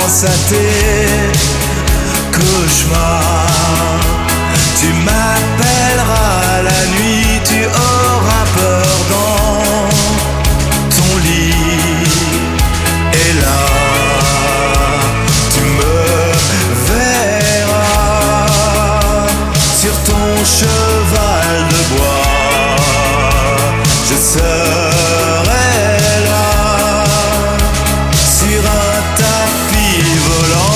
pense à tes cauchemars. Tu m'appelleras la nuit, tu auras peur dans ton lit. Et là, tu me verras sur ton cheval de bois. Je serai là sur un tapis volant.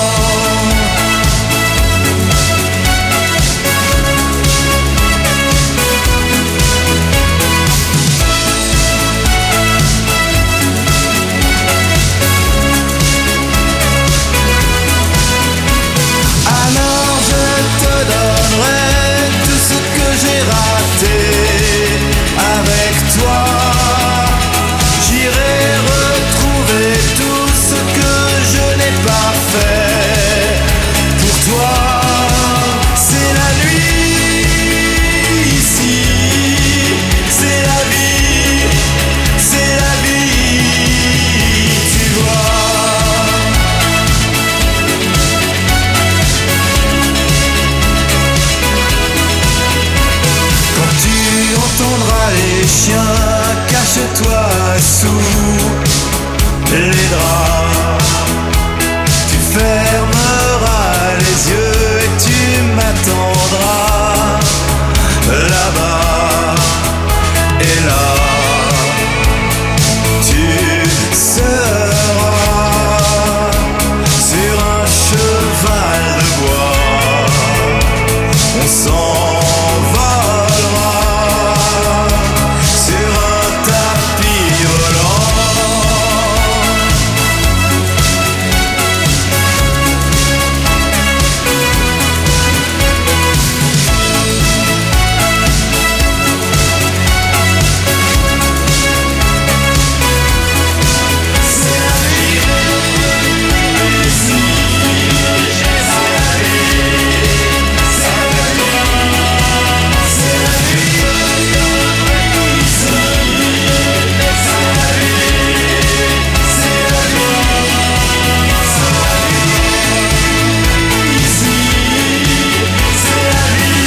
Alors je te donnerai tout ce que j'ai raté avec toi. J'irai retrouver tout ce que je n'ai pas fait pour toi. C'est la nuit ici, c'est la vie, tu vois. Quand tu entendras les chiens, cache-toi sous les draps. Tu fermeras les yeux et tu m'attendras là-bas. Et là, tu seras sur un cheval de bois. On s'envolera sur un tapis volant. C'est la vie ici, c'est la vie, c'est la vie, c'est la vie ici, c'est la vie, c'est la vie ici, c'est la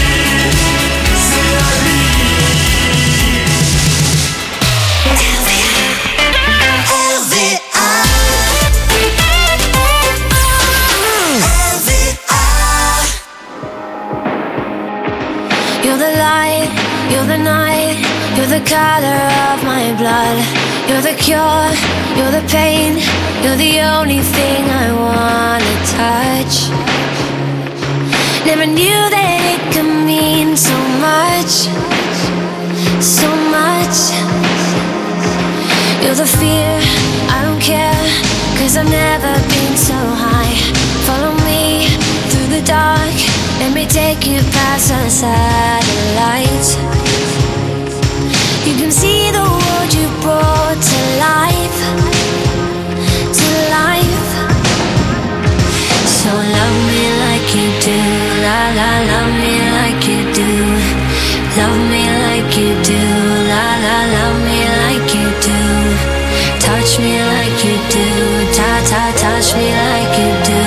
You're the light, you're the night, you're the color of my blood. You're the cure, you're the pain, you're the only thing I wanna touch. Never knew that it could mean so much, so much. You're the fear, I don't care, 'cause I've never been so high. Follow me through the dark, let me take you past the satellites. You can see the world you brought to life, to life. So love me like you do, la la, love me like you do. Love me like you do, la la, love me like you do. Touch me like you do, ta ta, touch me like you do.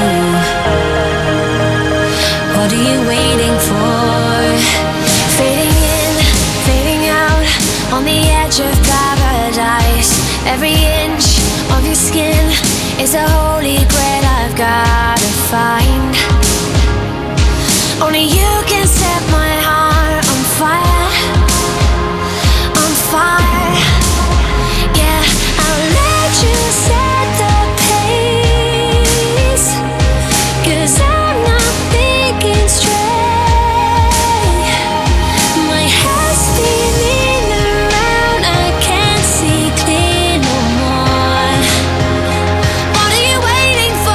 What are you waiting for? Fading in, fading out, on the edge of paradise. Every inch of your skin is a holy grail I've gotta find. Only you can set my heart on fire, on fire. Yeah, I'll let you set the pace, 'cause I'm not thinking straight. My head's spinning around, I can't see clear no more. What are you waiting for?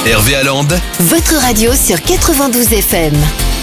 Hervé Allende, votre radio sur 92 FM.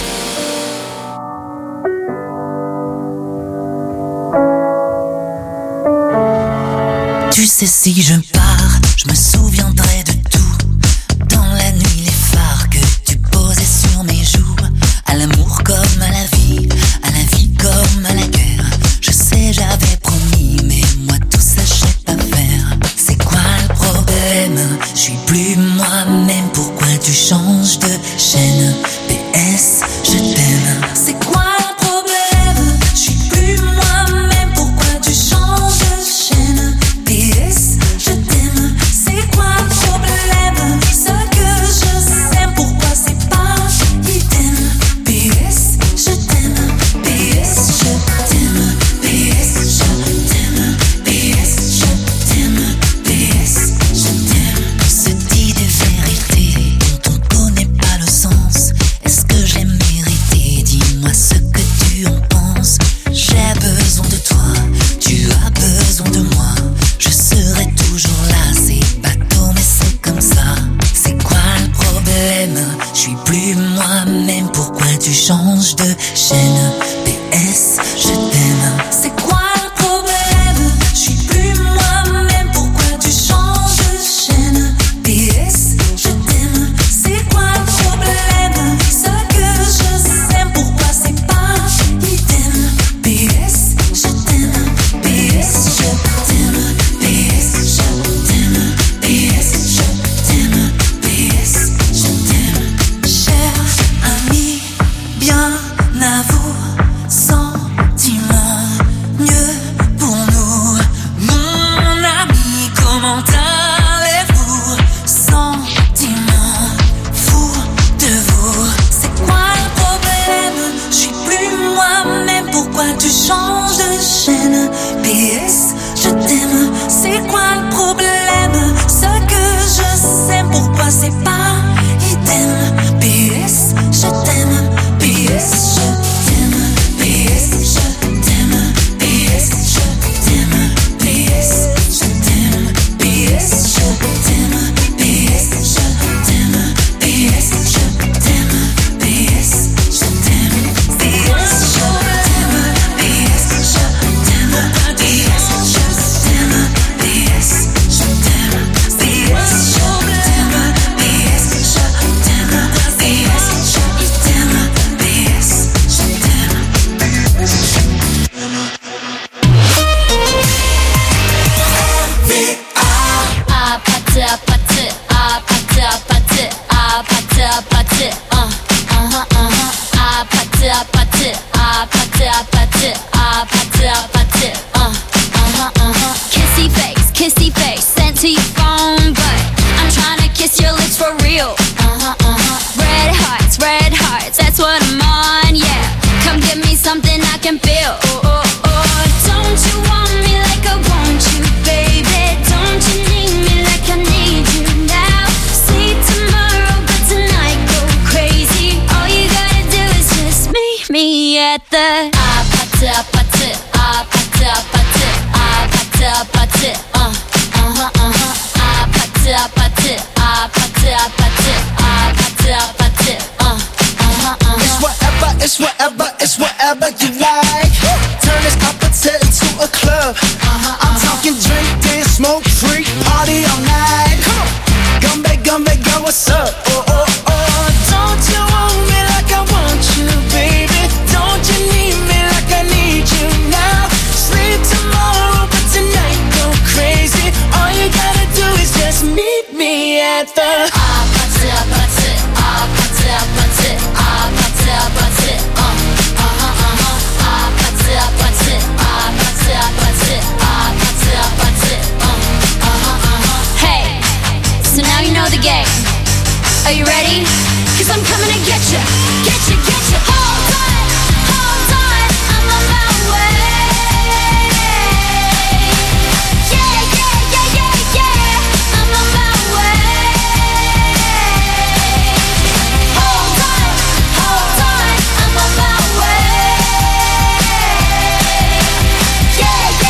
Tu sais, si je pars, je me souviendrai de tout. Dans la nuit, les phares que tu posais sur mes joues. À l'amour comme à la vie comme à la guerre. Je sais, j'avais promis, mais moi tout ça je sais pas faire. C'est quoi le problème? Je suis plus moi-même, pourquoi tu changes de chaîne? PS, je t'aime. C'est quoi le problème? Je suis plus moi-même, pourquoi tu changes de chaîne? PS, je t'aime. C'est quoi le problème? Ce que je sais, pourquoi c'est pas idem? PS, je t'aime. PS, je t'aime. PS, je t'aime. PS, je t'aime. PS, je t'aime. On se dit des vérités dont on connaît pas le sens. Est-ce que je l'ai mérité? Dis-moi ce que tu en penses. J'ai besoin de toi, tu as besoin de moi. Je serai toujours là, c'est bateau mais c'est comme ça. C'est quoi le problème? Je suis plus moi-même, pourquoi tu changes de chaîne? PS, je t'aime. C'est quoi le problème? Je suis plus moi-même, pourquoi tu changes de chaîne? PS, je t'aime. C'est quoi le problème? Ce que je sais, pourquoi c'est pas idem? PS, je t'aime. PS, je t'aime. PS, je t'aime. PS, je t'aime. PS, je t'aime. Cher ami, bien à vous, sentiment mieux pour nous. Mon ami, comment allez-vous? Sentiment fou de vous. C'est quoi le problème? Je suis plus moi-même, pourquoi tu changes de chaîne? PS, je t'aime. C'est quoi le problème? Ce que je sais, pourquoi c'est pas idem? PS, je t'aime. PS, je t'aime. PS, je t'aime. PS, je t'aime. PS, je t'aime. PS, je t'aime. PS, je t'aime. PS, je t'aime. PS, je t'aime. PS, je t'aime. PS, je t'aime. PS, je t'aime. PS, je t'aime. PS, je t'aime. PS, je t'aime. PS, je t'aime. PS, je t'aime. Kissy face, sent to your phone, but I'm trying to kiss your lips for real. Red hearts, that's what I'm on, yeah. Come give me something I can feel. Don't you want me like I want you, baby? Don't you need me like I need you now? Sleep tomorrow, but tonight go crazy. All you gotta do is just meet me at the It's whatever you like. Turn this opposite into a club. I'm talking drink, dance, smoke, freak, party all night. Come back, girl, what's up? Don't you want me like I want you, baby? Don't you need me like I need you now? Sleep tomorrow, but tonight go crazy. All you gotta do is just meet me at the Hey, so now you know the game. Are you ready? 'Cause I'm coming to get you. Hold on, I'm on my way. Yeah, I'm on my way. Hold on, I'm on my way. Yeah,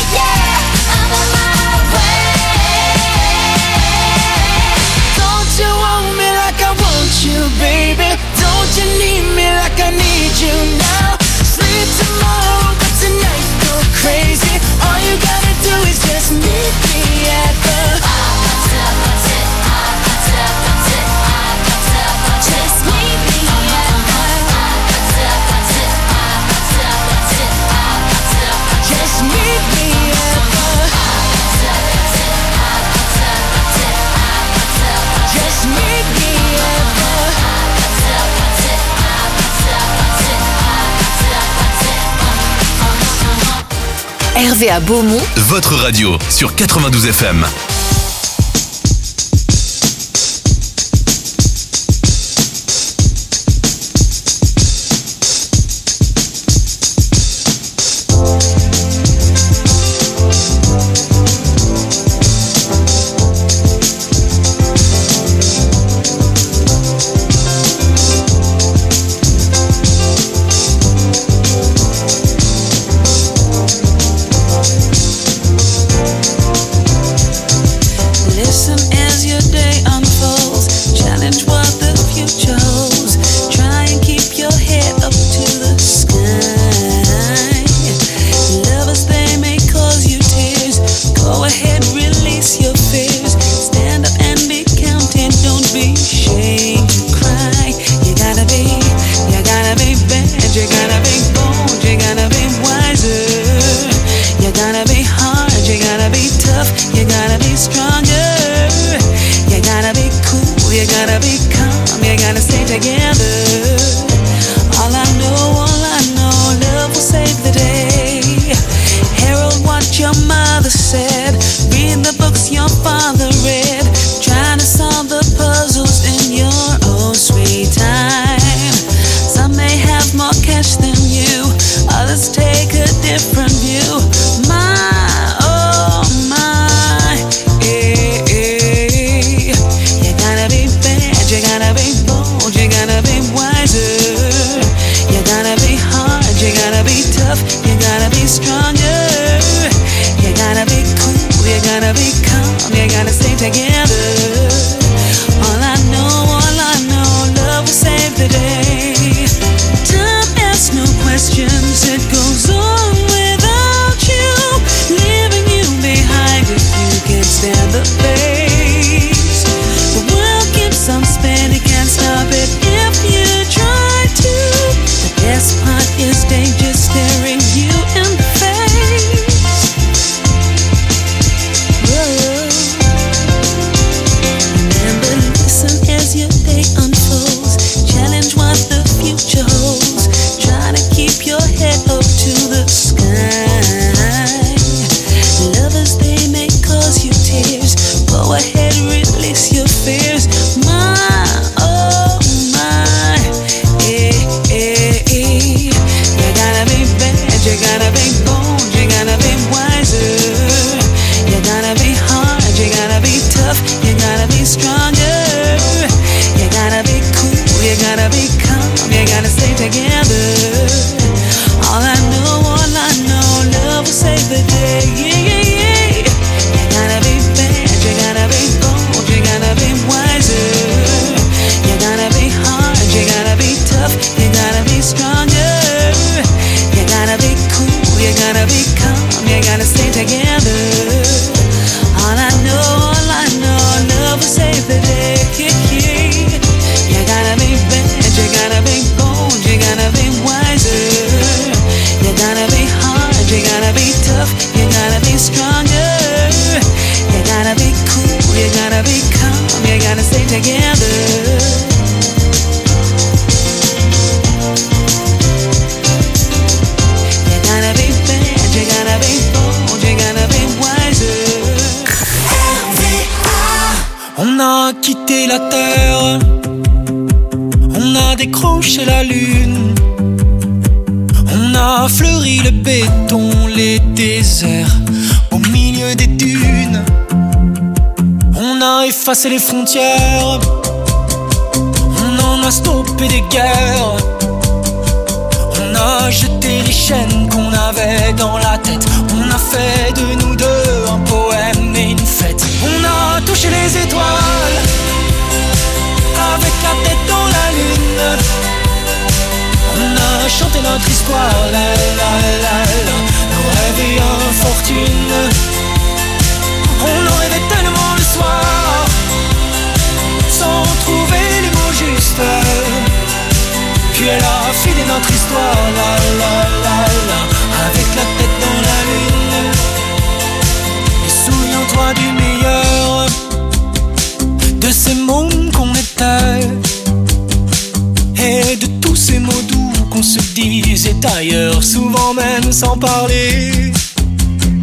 I'm on my way. Don't you retrouvez à Beaumont votre radio sur 92 FM. décroché la lune. On a fleuri le béton, les déserts au milieu des dunes. On a effacé les frontières, on en a stoppé des guerres. On a jeté les chaînes qu'on avait dans la tête. On a fait de nous deux un poème et une fête. On a touché les étoiles avec la tête dans la lune. On a chanté notre histoire, la la la la, nos rêves et infortune. On en rêvait tellement le soir, sans trouver les mots justes. Puis elle a filé notre histoire, la la la la, avec la tête dans la lune. Et souviens-toi du meilleur de ces mômes qu'on était, et de tous ces mots doux qu'on se disait ailleurs, souvent même sans parler.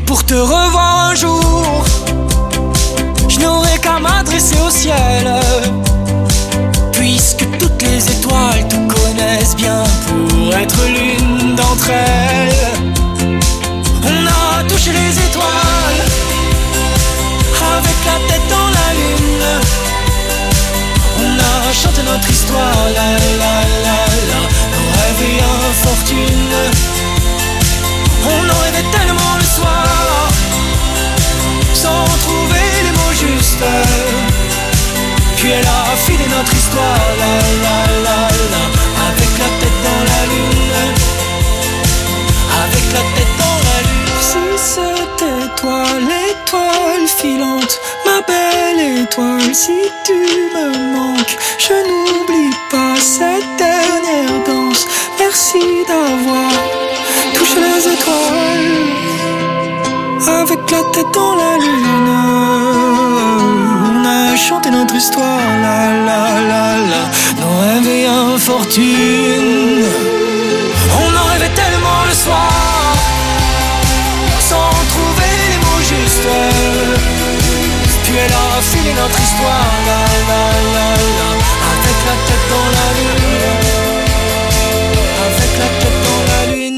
pour te revoir un jour. Je n'aurai qu'à m'adresser au ciel, puisque toutes les étoiles te connaissent bien pour être l'une d'entre elles. On a touché les étoiles avec la tête dans la lune. On a chanté notre histoire, la la la la, nos rêves et infortune. On en rêvait tellement le soir, sans trouver les mots justes. Puis elle a filé notre histoire, la la la la, avec la tête dans la lune, avec la tête dans la lune. Si c'était toi l'étoile filante, ma belle étoile, si tu me manques, je n'oublie pas cette dernière danse. Merci d'avoir touché les étoiles avec la tête dans la lune. On a chanté notre histoire, la la la la, nos rêves et infortune. On en rêvait tellement le soir, sans trouver les mots justes. Puis elle a filé notre histoire, la la la la, avec la tête dans la lune, avec la tête dans la lune.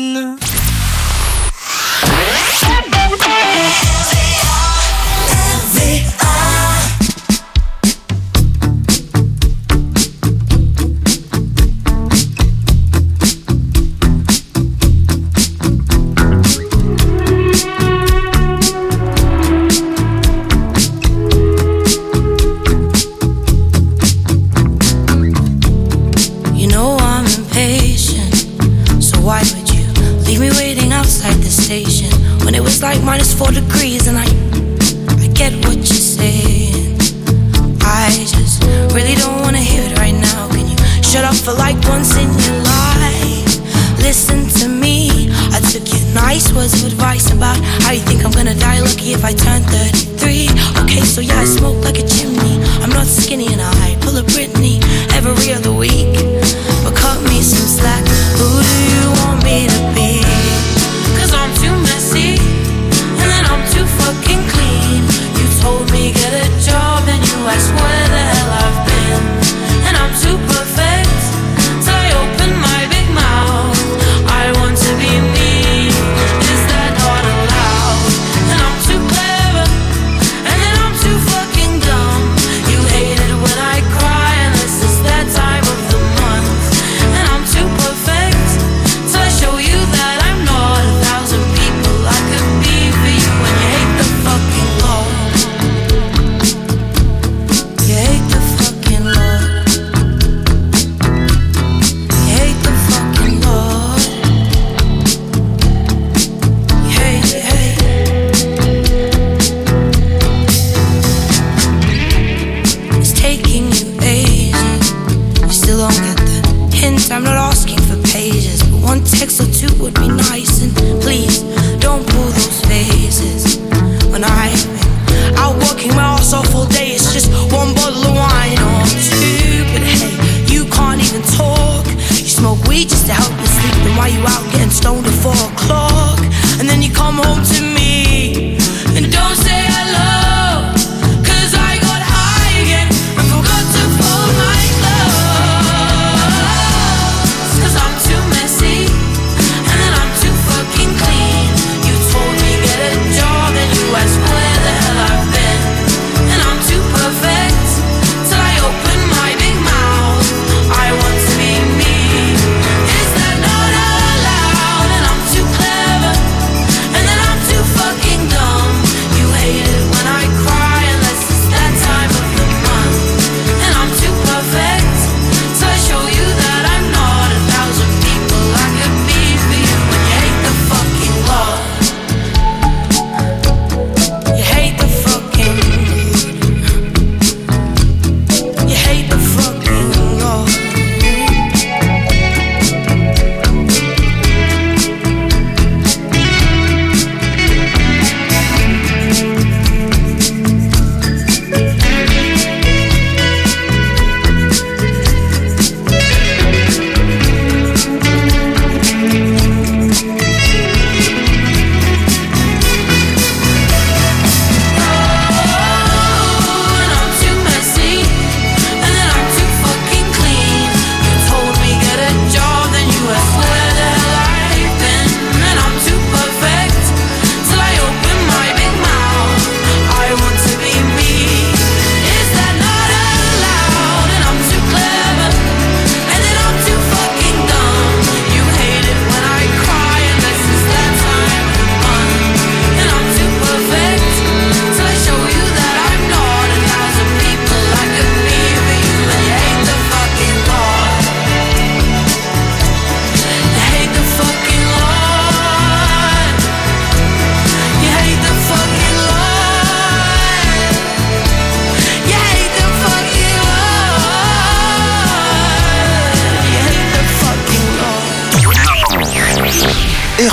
Like -4 degrees and I get what you're saying. I just really don't wanna hear it right now. Can you shut up for like once in your life? Listen to me, I took your nice words of advice about how you think I'm gonna die lucky if I turn 33. Okay, so yeah, I smoke like a chimney. I'm not skinny and I pull a Britney every other week. But cut me some slack, who do you want me to be? 'Cause I'm too messy, I'm too fucking clean. You told me get a job and you asked where the hell I've been. And I'm too perfect, so I open my big mouth. I want to be me, is that not allowed? And I'm too clever, and then I'm too fucking dumb. You hate it when I cry and this is that time of the month.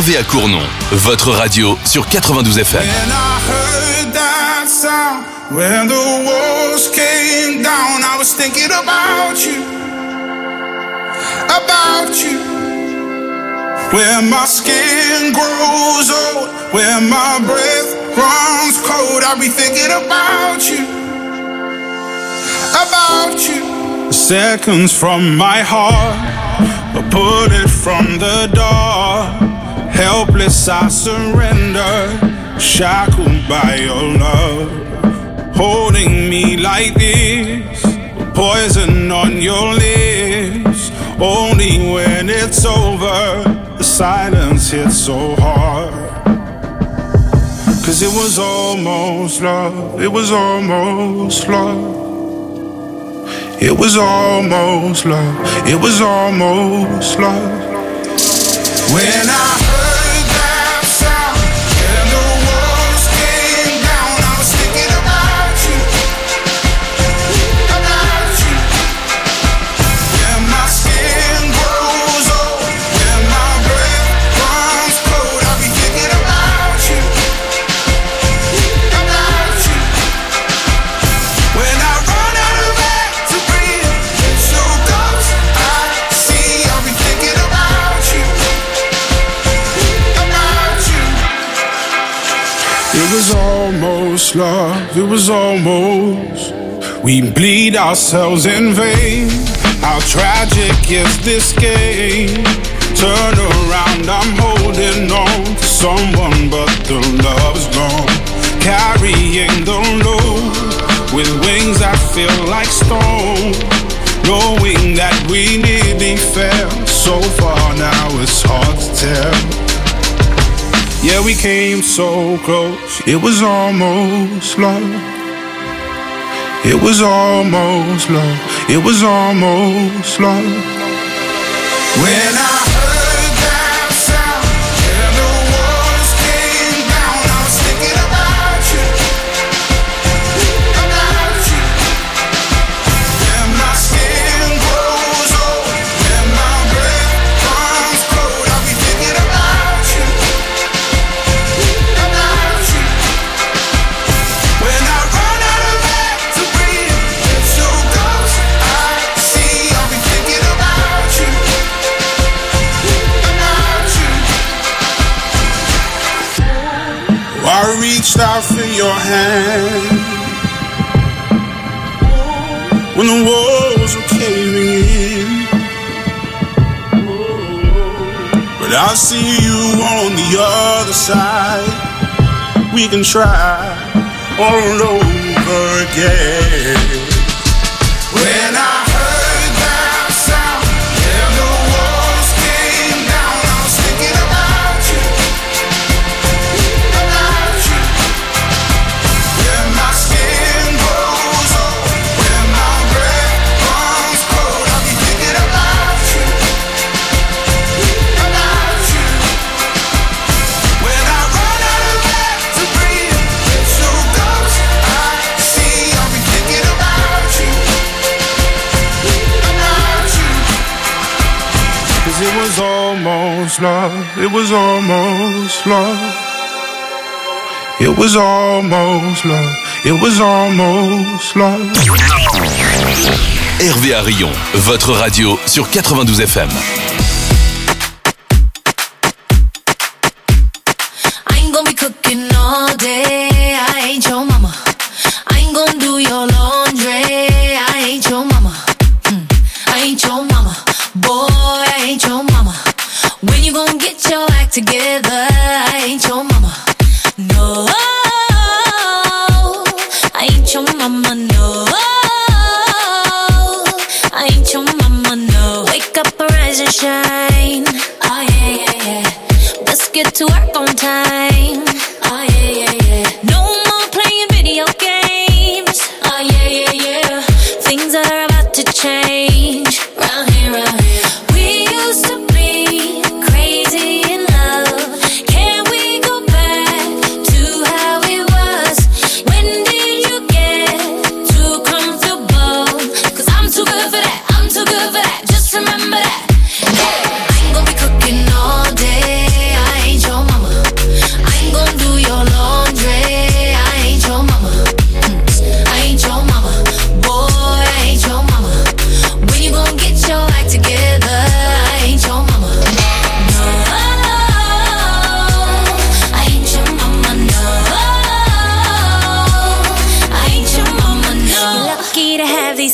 Hervé à Cournon, votre radio sur 92 FM. When I heard that sound, when the walls came down, I was thinking about you. Where my skin grows old, where my breath runs cold, I'll be thinking about you. Seconds from my heart, a bullet from the door. Helpless I surrender, shackled by your love. Holding me like this, poison on your lips. Only when it's over, the silence hits so hard. 'Cause it was almost love, it was almost love. It was almost love, it was almost love. When I heard that sound, and the walls came down, I was thinking about you. When my skin grows old, when my breath runs cold, I'll be thinking about you. When I run out of air to breathe, so close I see, I'll be thinking about you. It was almost love, it was almost. We bleed ourselves in vain. How tragic is this game? Turn around, I'm holding on to someone, but the love's gone. Carrying the load with wings that feel like stone. Knowing that we nearly fell so far, now it's hard to tell. Yeah, we came so close, it was almost love. It was almost love, it was almost love. When I heard that sound, and the walls came down, I was thinking about you. When my skin grows old, when my breath runs cold, I'll be thinking about you. When I run out of air to breathe, so close I see, I'll be thinking about you. I reached out for your hand when the walls were caving in, but I see you on the other side. We can try all over again. When I heard that sound, and the walls came down, I was thinking about you. When my skin grows old, when my breath runs cold, I'll be thinking about you. When I run out of air to breathe, so close I see, I'll be thinking about you. 'Cause it was almost love, it was almost love. It was almost love, it was almost love. Hervé à Rion, votre radio sur 92 FM. I ain't gonna be cooking all day. I ain't your mama. I ain't gonna do your laundry. I ain't your mama. I ain't your mama. Boy, I ain't your mama. When you gonna get your act together? I ain't your mama. No, I ain't your mama. No, I ain't your mama. No, wake up, arise and shine.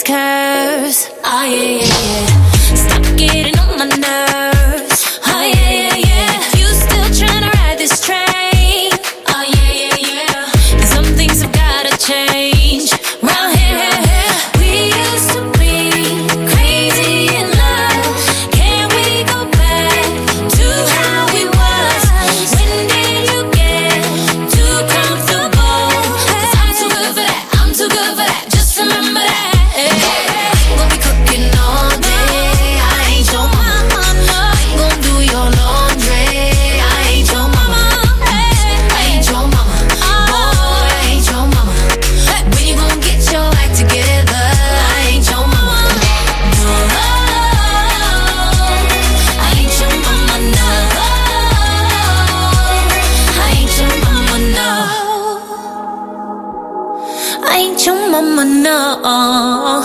these curves. Oh yeah, yeah, yeah. Stop getting on my nerves. Oh yeah, yeah, yeah. You still tryna ride this train. Oh yeah, yeah, yeah. And some things have gotta change. Round here, we used to be crazy in love. Can we go back to how we was? When did you get too comfortable? 'Cause I'm too good for that. I'm too good for that. Just remember that. We'll be cooking all day. I ain't your mama. I ain't gon' do your laundry. I ain't your mama. I ain't your mama. Boy, I ain't your mama. When you gon' get your act together? I ain't your mama. No, I ain't your mama. No, I ain't your mama. No, I ain't your mama. No.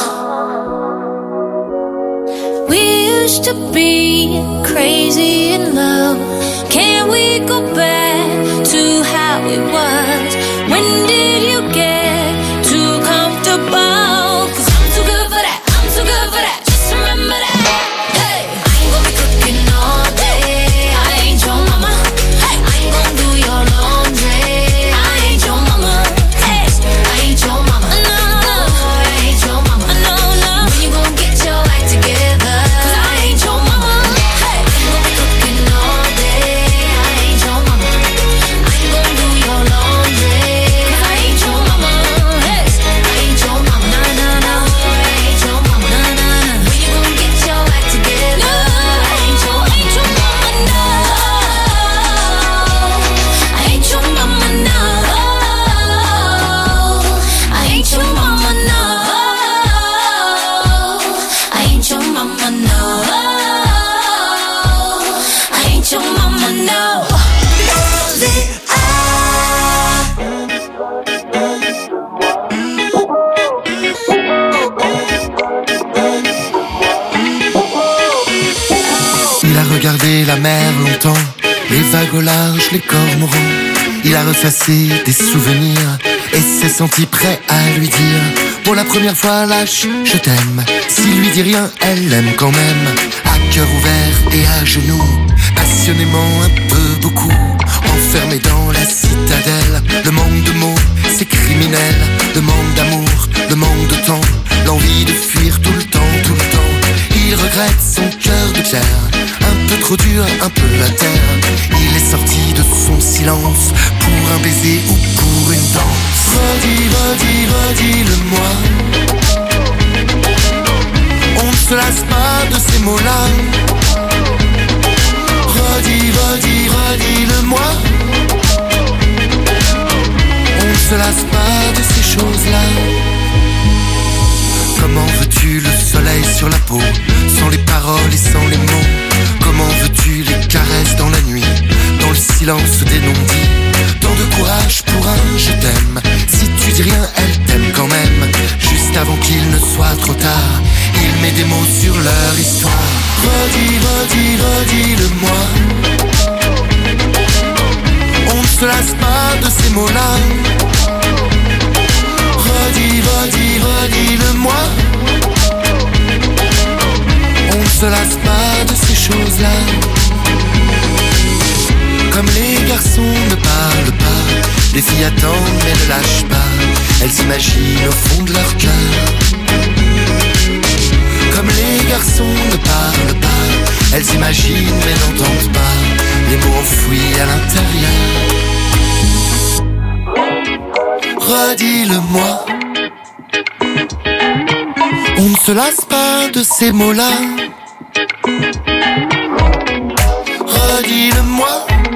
We used to be crazy in love. Can we go back to how it was? When did you get too comfortable? 'Cause I'm too good for that. I'm too good for that. Just remember that. Hey, I ain't gon' be cooking all day. I ain't your mama. Hey, I ain't gon' do your laundry. I ain't your mama. Hey, I ain't your mama. No, I ain't your mama. No, no. When you gon' get your act together? 'Cause I ain't your mama. Hey, I ain't gon' be cooking all day. I ain't your mama. I ain't gon' do your laundry. 'Cause I ain't your mama. Hey, I ain't your mama. No, no, no. I ain't your mama. No, no, no. When you gon' get your act together? I ain't your mama. No, I ain't your mama. No, I ain't your mama. No, I ain't your mama. No, I ain't your mama. No. Il a regardé la mer longtemps, les vagues au large, les cormorans. Il a ressassé des souvenirs et s'est senti prêt à lui dire pour la première fois lâche, je t'aime. S'il lui dit rien, elle l'aime quand même. À cœur ouvert et à genoux, passionnément un peu beaucoup. Enfermé dans la citadelle, le manque de mots, c'est criminel. Le manque d'amour, le manque de temps, l'envie de fuir tout le temps, tout le temps. Il regrette son cœur de pierre, un peu trop dur, un peu à terre. Il est sorti de son silence pour un baiser ou pour une danse. Redis, redis, redis-le-moi. On ne se lasse pas de ces mots-là. Redis, redis, redis-le-moi. On ne se lasse pas de ces choses-là. Comment veux-tu le soleil sur la peau, sans les paroles et sans les mots? Comment veux-tu les caresses dans la nuit, dans le silence des non-dits? Tant de courage pour un je t'aime. Si tu dis rien, elle t'aime quand même. Juste avant qu'il ne soit trop tard, il met des mots sur leur histoire. Redis, redis, redis-le-moi. On ne se lasse pas de ces mots-là. Redis, redis, redis-le-moi. On ne se lasse pas de ces choses-là. Comme les garçons ne parlent pas, les filles attendent mais ne lâchent pas. Elles imaginent au fond de leur cœur. Comme les garçons ne parlent pas, elles imaginent mais n'entendent pas les mots enfouis à l'intérieur. Redis-le-moi. On ne se lasse pas de ces mots-là. Redis-le-moi.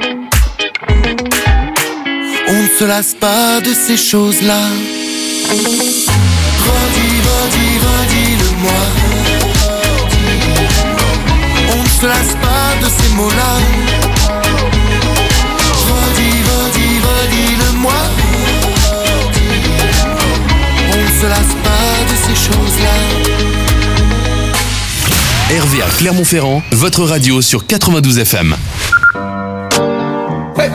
On ne se lasse pas de ces choses-là. Redis, redis, redis-le-moi. On ne se lasse pas de ces mots-là. Redis, redis, redis-le-moi. On ne se lasse pas de ces choses-là. RVA Clermont-Ferrand, votre radio sur 92 FM. Hey.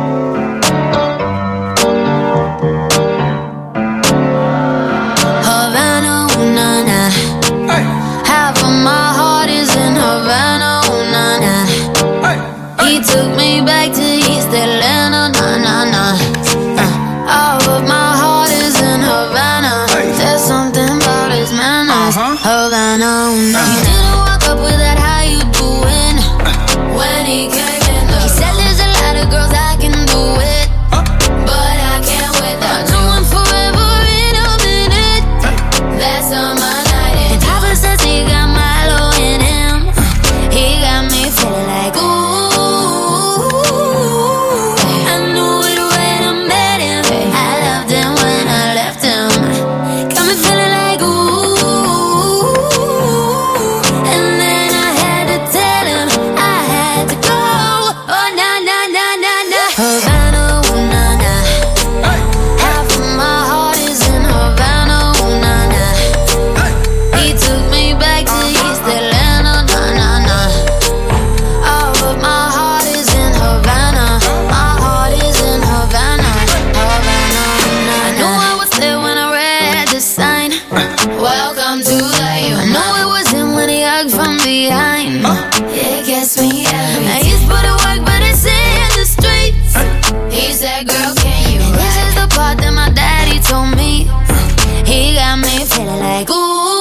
Of Havana, una. He didn't walk up with that, how you doing? When he came in, he said there's a lot of girls I can do it, but I can't wait. I know I'm forever in a minute. That's on my night. And Papa says he got Milo in him. He got me feeling like ooh. I knew it when I met him. I loved him when I left him. Got me feeling like ooh. And then I had to tell him I had to go. Oh na na na na na. Havana, ooh na na. Half of my heart is in Havana, ooh na na. He took me back to East Atlanta, na na na. All of my heart is in Havana. My heart is in Havana, Havana, ooh na na. I knew I was there when I read the sign. Welcome to the U. I know it was him when he hugged from behind. It gets me every time. I used to put it work, but it's in the streets. He said, girl, can you ride? This is the part that my daddy told me. He got me feeling like ooh.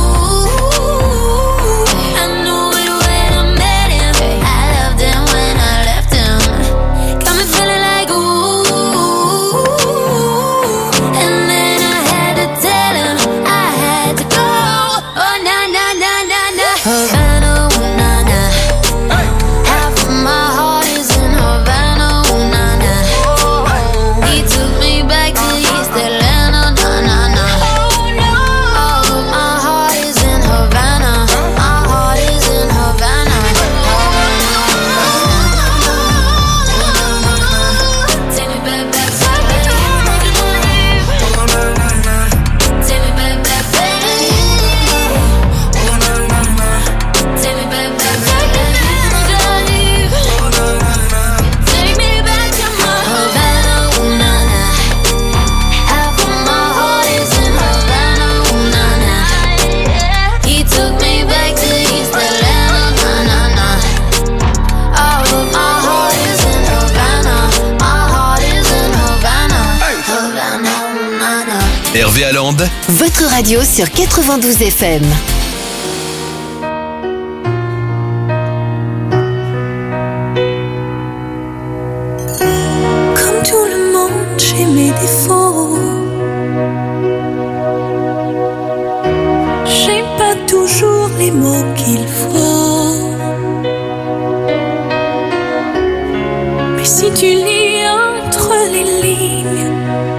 I knew it when I met him. I loved him when I left him. Got me feeling like ooh. And then I had to tell him I had to go. Oh na na na na na. Havana, ooh na na. Half of my heart is in Havana, ooh na na. He took me back to East Atlanta, na na na. All of my heart is in Havana. My heart is in Havana, Take me back, back, back. Take me back, back, back. Take me back, back, back. Take me back to my Havana, ooh na na. Half of my heart is in Havana, ooh na na. He took me back to East Atlanta, na na na. All of my heart is in Havana. My heart is in Havana, Havana, ooh na na. Hervé Allende, Votre radio sur 92 FM. Comme tout le monde, j'ai mes défauts. J'ai pas toujours les mots qu'il faut. Mais si tu lis entre les lignes,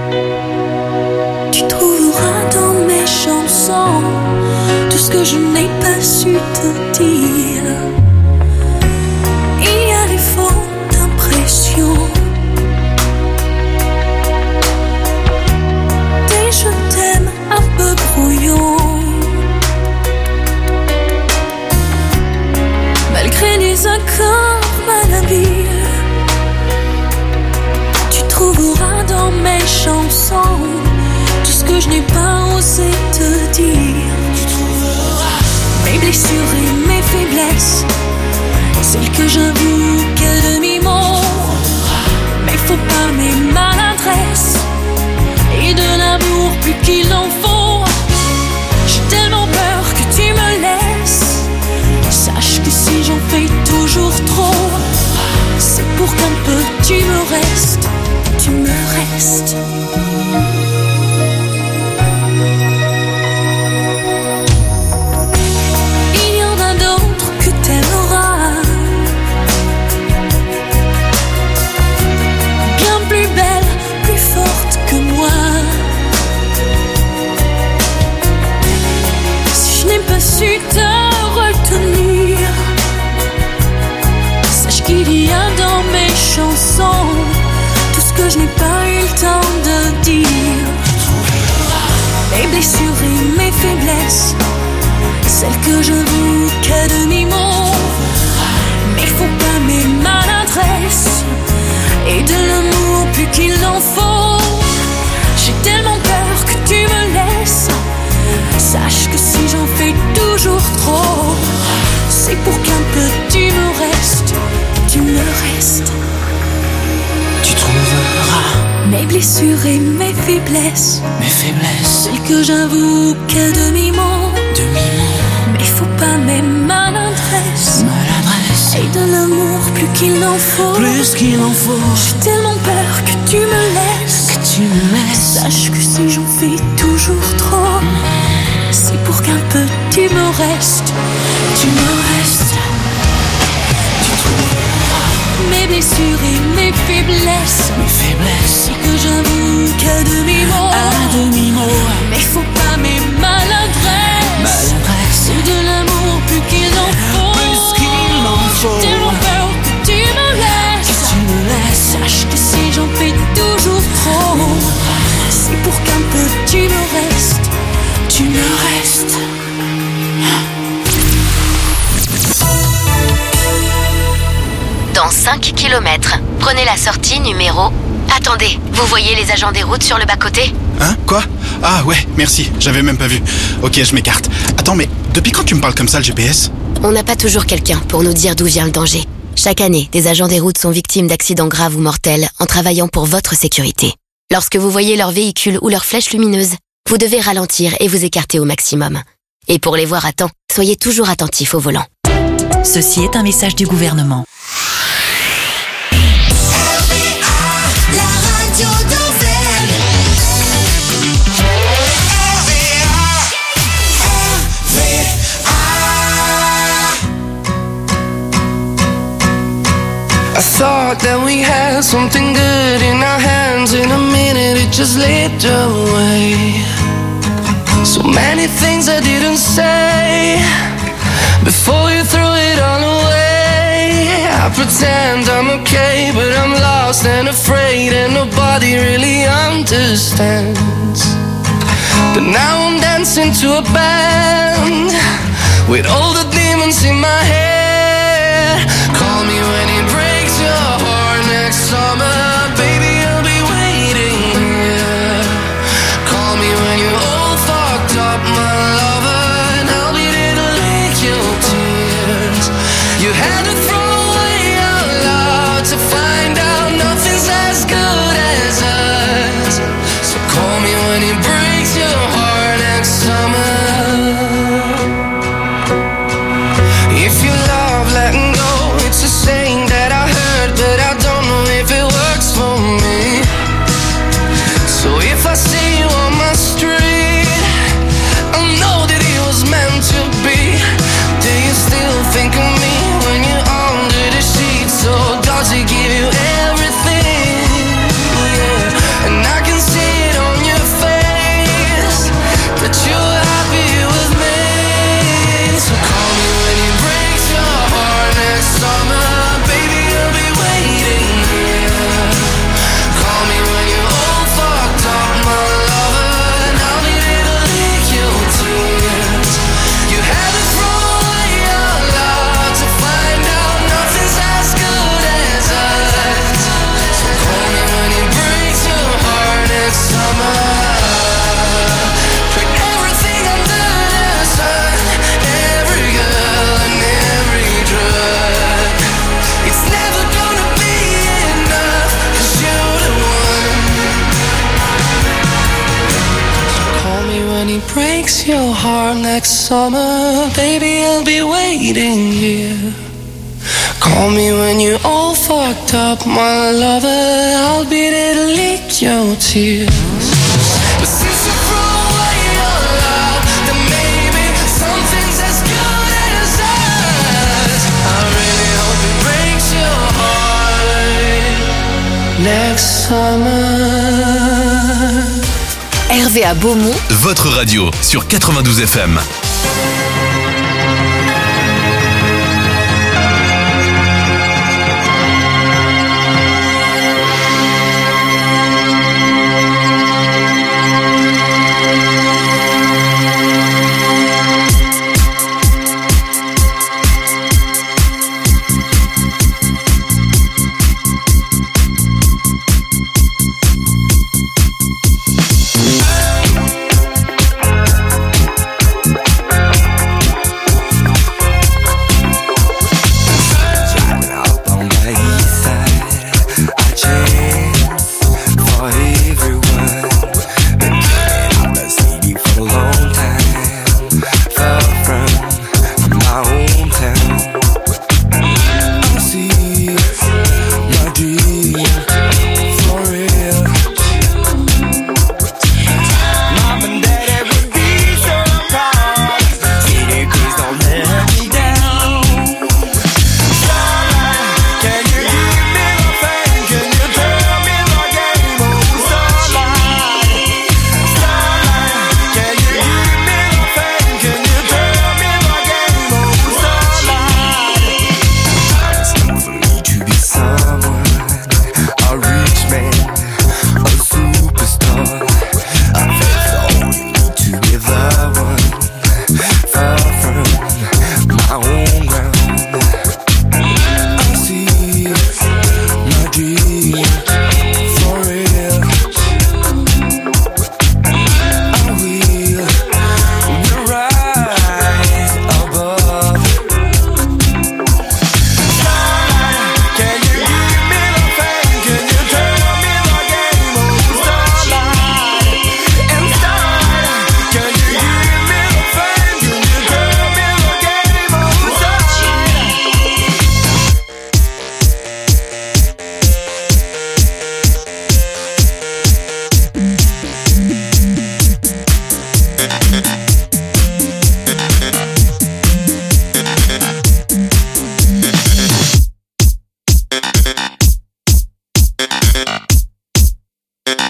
tu trouveras dans mes chansons tout ce que je n'ai pas su te dire. Il y a des fautes d'impression, des je t'aime un peu brouillons, malgré les accords malhabiles. Tu trouveras dans mes chansons tout ce que je n'ai pas osé te dire. Tu trouveras mes blessures et mes faiblesses, celles que j'avoue qu'à demi-mot. Mais faut pas mes maladresses et de l'amour plus qu'il en faut. J'ai tellement peur que tu me laisses. Sache que si j'en fais toujours trop, c'est pour qu'un peu tu me restes, tu me restes. Il y en a d'autres que t'aimeras, bien plus belle, plus forte que moi. Si je n'ai pas su te retenir, sache qu'il y a dans mes chansons tout ce que je n'ai pas eu le temps de dire. Mes blessures et mes faiblesses, celles que j'avoue qu'à demi-mot. Mais faut pas mes maladresses et de l'amour plus qu'il en faut. J'ai tellement peur que tu me laisses. Sache que si j'en fais toujours trop, c'est pour qu'un peu tu me restes, tu me restes. Tu trouveras mes blessures et mes faiblesses, mes faiblesses, celles que j'avoue qu'à demi-mot. Demi-mot. pas mes maladresses. Et de l'amour plus qu'il en faut. J'ai tellement peur que tu me laisses. Sache que si j'en fais toujours trop, c'est pour qu'un peu tu me restes. Tu trouveras mes blessures et mes faiblesses. C'est que j'avoue qu'à demi-mot. Mais faut pas mes maladresses. C'est de l'amour plus qu'il en faut. J'ai tellement peur que tu me laisses. Sache que si j'en fais toujours trop, c'est pour qu'un peu tu me restes. Tu me restes. Dans 5 km, prenez la sortie numéro... Attendez, vous voyez les agents des routes sur le bas-côté ? Hein ? Quoi ? Ah ouais, merci, j'avais même pas vu. Ok, je m'écarte. Attends, mais depuis quand tu me parles comme ça, le GPS ? On n'a pas toujours quelqu'un pour nous dire d'où vient le danger. Chaque année, des agents des routes sont victimes d'accidents graves ou mortels en travaillant pour votre sécurité. Lorsque vous voyez leur véhicule ou leur flèche lumineuse, vous devez ralentir et vous écarter au maximum. Et pour les voir à temps, soyez toujours attentifs au volant. Ceci est un message du gouvernement. I thought that we had something good in our hands. In a minute it just slipped away. So many things I didn't say before you threw it all away. I pretend I'm okay, but I'm lost and afraid, and nobody really understands. But now I'm dancing to a band with all the demons in my head. Call me when it breaks your heart next summer, baby, I'll be waiting here. Call me when you're all fucked up, my lover, and I'll be there to lick your tears. You had to throw away our love to find out nothing's as good as us. So call me when it breaks your heart next summer. If you love letting go, it's a saying that I heard, but I don't know if it works for me. So if I see you on my street, I know that it was meant to be. Do you still think of me when you're under the sheets? Or does he give you everything? Yeah. And I can see it on your face that you're happy with me. So call me when it breaks your heart next summer, baby, I'll be waiting here. Call me when you're all fucked up, my lover, and I'll be there to lick your tears. You had to throw away your love to find out nothing's as good as us. So call me when it breaks your heart next summer. Put everything under the sun, every girl and every drug. It's never gonna be enough, 'cause you're the one. So call me when he breaks your heart next summer, baby, I'll be waiting here. Call me when you're all fucked up, my lover, I'll be there to lick your tears. But since you threw away your love, then maybe something's as good as us. I really hope it breaks your heart next summer. RVA Beaumont, Votre radio sur 92 FM.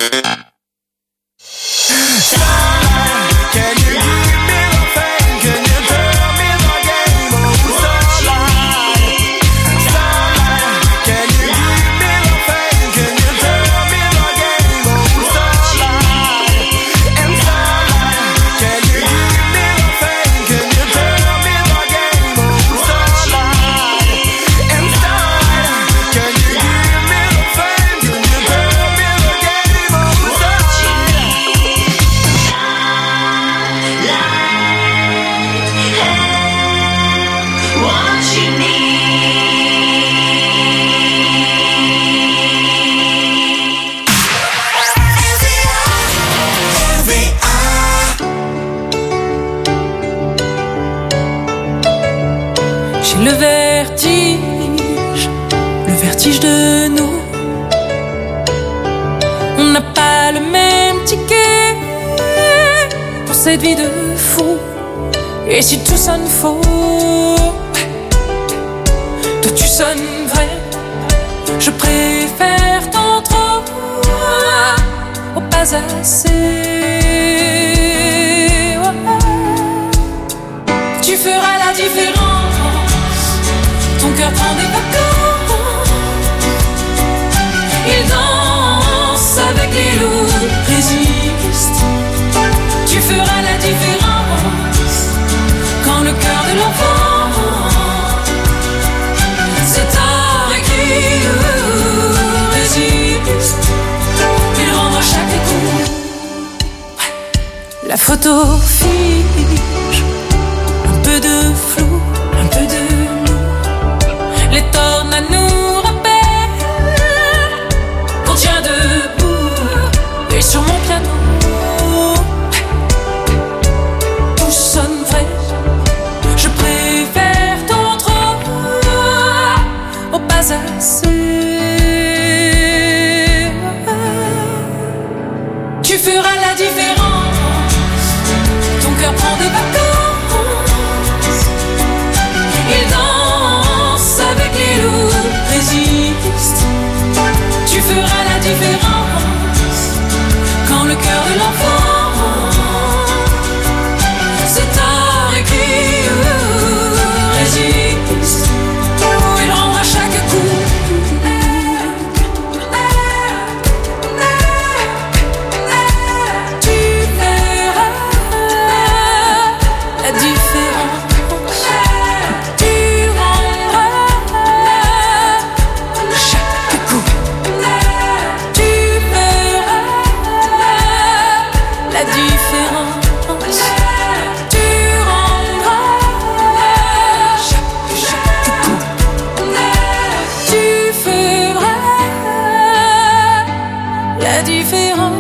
le vertige de nous. On n'a pas le même ticket pour cette vie de fou. Et si tout sonne faux, toi tu sonnes vrai. Je préfère tant trop au pas assez. Tu feras la différence. Ton cœur prend des vacances. Il danse avec les loups, résiste. Tu feras la différence. Quand le cœur de l'enfant c'est un écrit, résiste. Il rend à chaque coup. La photo fige. Un peu de flou, un peu de nous. Les tornades nous rappellent qu'on tient debout. Et sur mon piano tout sonne vrai. Je préfère ton trop au pas assez. Tu feras la différence. Ton cœur prend des vacances. Il danse avec les loups, résiste. Tu feras la différence. Quand le cœur de l'enfant c'est un écrit, résiste. Il rend à chaque coup. Tu verras la différence. Tu rendras chaque coup. Tu verras la différence. Tu rendras chaque coup. Tu feras la différence.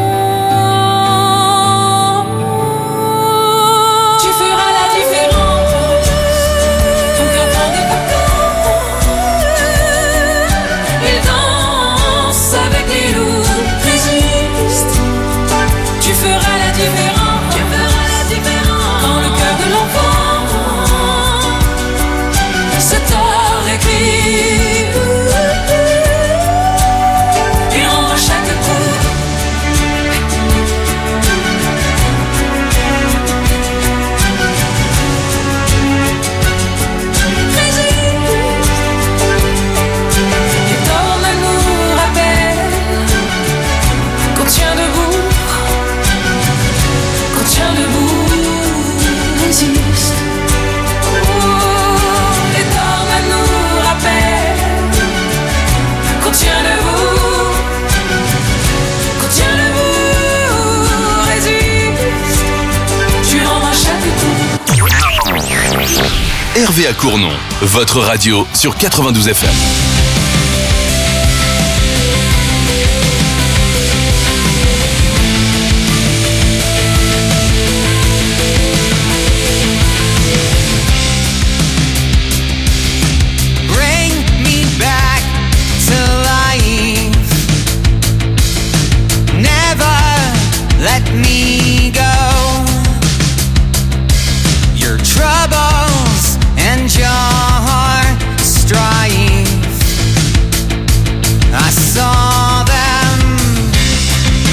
Tu feras la différence. Ton cœur prend des vacances. Il danse avec les loups, résiste. Tu feras la différence. Tu feras la différence. Quand le cœur de l'enfant c'est tort écrit. Il rend à chaque coup. Les tornades nous rappellent qu'on tient debout. Qu'on tient debout, résiste. Les tornades nous rappellent qu'on tient debout. Qu'on tient debout, résiste. Tu rends à chaque coup. Hervé à Cournon, votre radio sur 92 FM. Bring me back to life. Never let me go. Your troubles and your strife, I saw them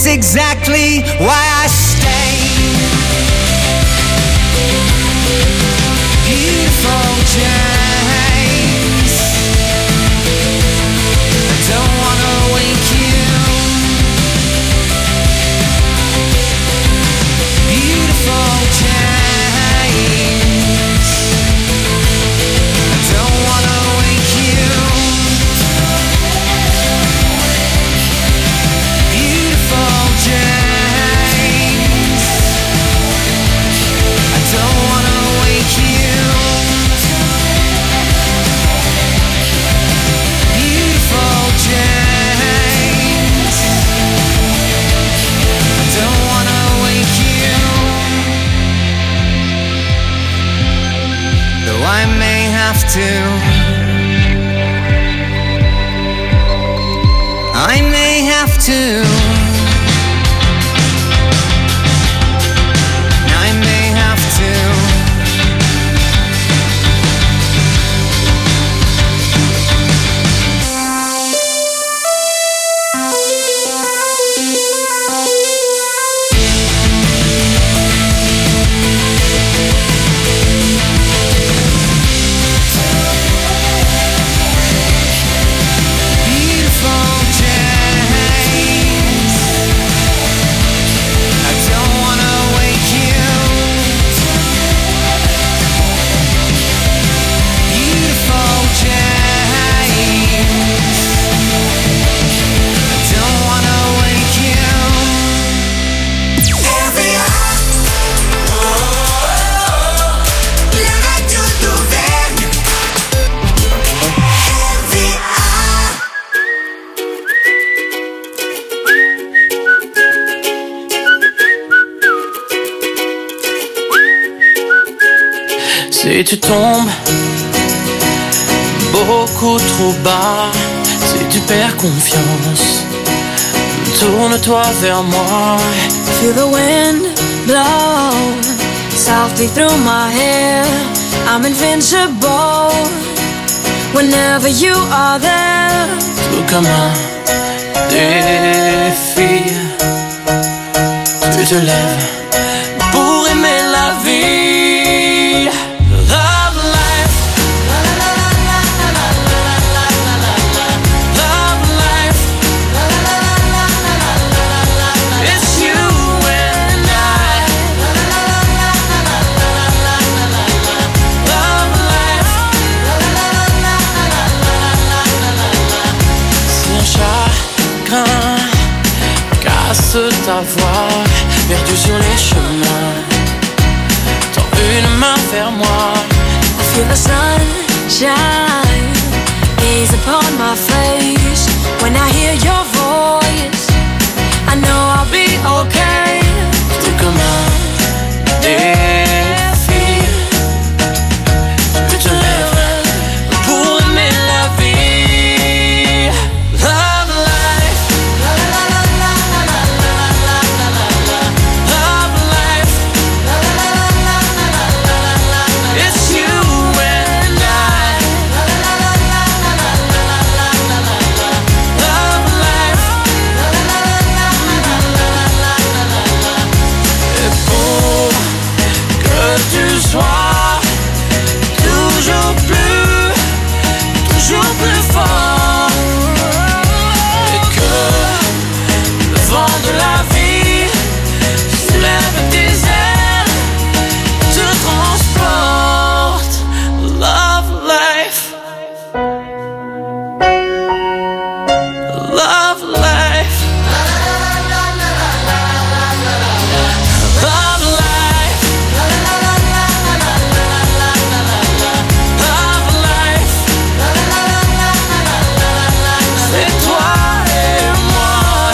It's exactly why I stay. Beautiful James, I don't wanna wake you. Beautiful James, I don't wanna wake you. Beautiful James, I don't wanna wake you. Beautiful James, I don't wanna wake you. Though I may have to, I may have to, I may have to. Beautiful James, I don't wanna wake you. Beautiful James, I don't wanna wake you. RVA, la radio d'Auvergne. RVA. Si tu tombes beaucoup trop bas, si tu perds confiance, tourne-toi vers moi. Feel the wind blow softly through my hair. I'm invincible whenever you are there. Tout comme un défi, tu te lèves pour aimer la vie. Love life, love life, it's you and I. Love life, si un chagrin casse ta voix, perdu sur les chemins, tends une main vers moi. Feel the sunshine gaze upon my face. When I hear your voice, I know I'll be okay. Tout comme un défi, tu te lèves pour aimer la vie. Love life, love life, it's you and I. Love life, et pour que tu sois toujours plus fort, et que le vent de la vie soulève tes ailes, te transporte. Love life, love life, love life, love life, c'est toi et moi.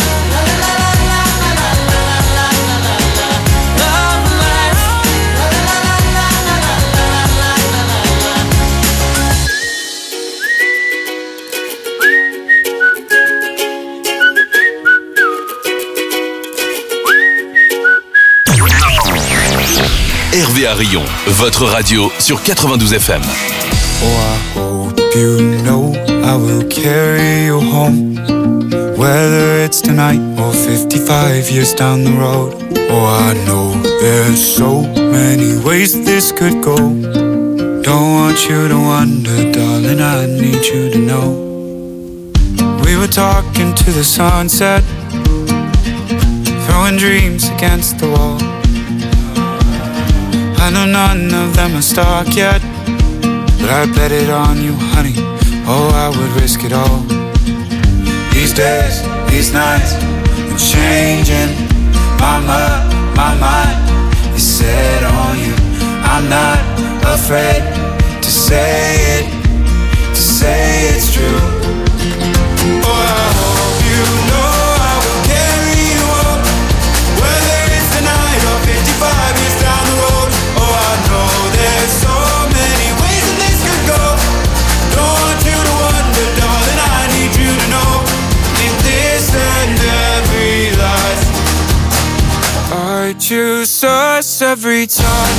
Love life, RVA Rion, votre radio sur 92 FM. Oh, I hope you know I will carry you home Whether it's tonight or 55 years down the road. Oh, I know there's so many ways this could go. Don't want you to wonder, darling, I need you to know. We were talking to the sunset, throwing dreams against the wall. I know none of them are stuck yet, but I bet it on you, honey. Oh, I would risk it all. These days, these nights, I'm changing my mind is set on you. I'm not afraid to say it's true. Oh, I hope you know I will carry you on, whether it's tonight or 55 years down the road. Oh, I know there's so many ways that this could go. Don't want you to wonder, darling, I need you to know. In this and every life, I choose us every time.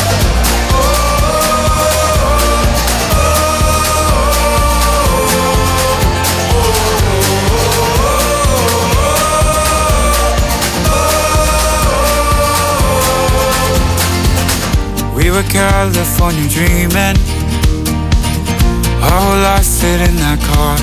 We were California dreaming, our whole life fit in that car.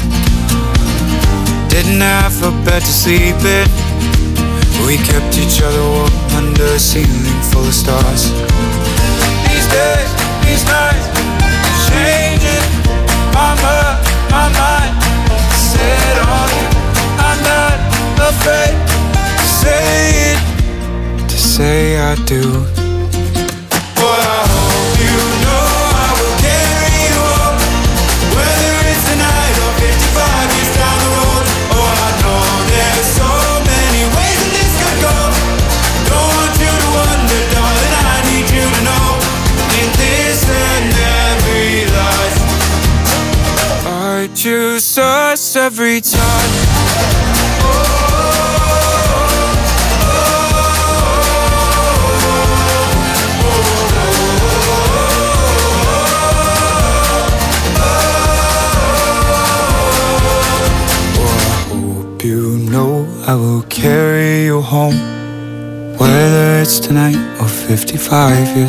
Didn't have a bed to sleep in, we kept each other warm under a ceiling full of stars. These days, these nights, changing my mind, set on you. I'm not afraid to say I do. But I hope you know I will carry you on, whether it's tonight or 55 years down the road. Oh, I know there's so many ways that this could go. Don't want you to wonder, darling, I need you to know. In this and every life, I choose us every time. I will carry you home, whether it's tonight or 55 years